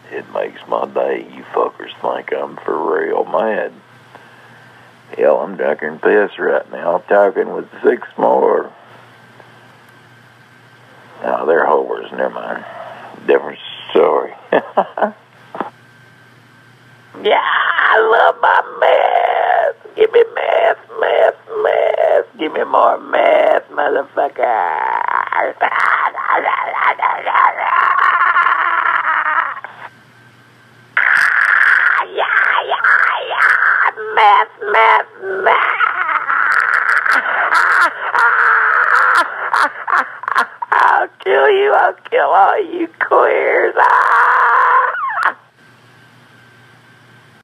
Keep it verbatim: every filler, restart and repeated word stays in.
It makes my day. You fuckers think I'm for real mad. Hell, I'm drinking piss right now, talking with six more. Oh, they're hovers. Never mind. Different story. Yeah, I love my meth. Give me meth, meth, meth. Give me more meth, motherfucker. Yeah, yeah, yeah. Meth, meth, meth. I'll kill you. I'll kill all you queers.